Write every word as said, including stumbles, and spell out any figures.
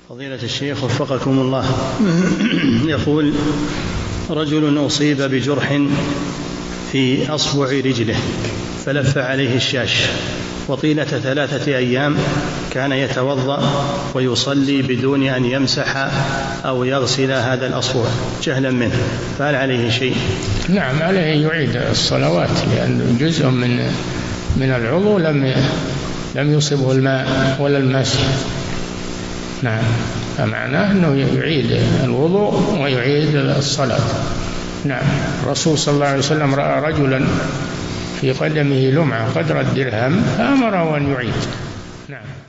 فضيلة الشيخ وفقكم الله، يقول: رجل أصيب بجرح في أصبع رجله فلف عليه الشاش، وطيلة ثلاثة أيام كان يتوضأ ويصلي بدون أن يمسح أو يغسل هذا الأصبع جهلا منه، فهل عليه شيء؟ نعم، عليه يعيد الصلوات، لأن جزء من من العضو لم لم يصبه الماء ولا المسح. نعم، فمعناه أنه يعيد الوضوء ويعيد الصلاة. نعم، الرسول صلى الله عليه وسلم رأى رجلا في قدمه لمعة قدر الدرهم فأمره أن يعيد. نعم.